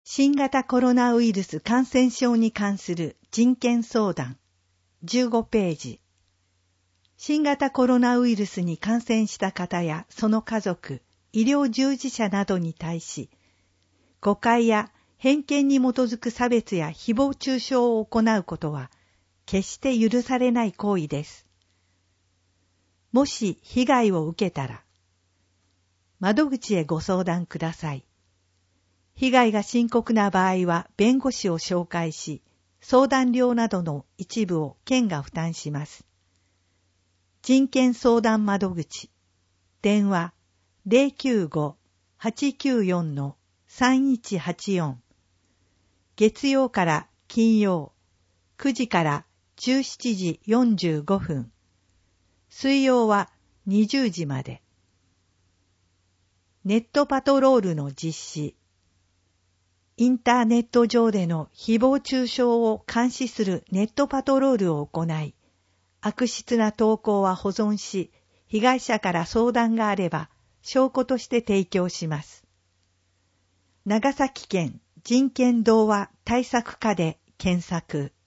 新型コロナウイルス感染症に関する人権相談15ページ。新型コロナウイルスに感染した方やその家族、医療従事者などに対し、誤解や偏見に基づく差別や誹謗中傷を行うことは決して許されない行為です。もし被害を受けたら、窓口へご相談ください。被害が深刻な場合は弁護士を紹介し、相談料などの一部を県が負担します。人権相談窓口、電話 095-894-3184 月曜から金曜9時から17時45分、水曜は20時まで。ネットパトロールの実施、インターネット上での誹謗中傷を監視するネットパトロールを行い、悪質な投稿は保存し、被害者から相談があれば証拠として提供します。長崎県人権童話対策課で検索。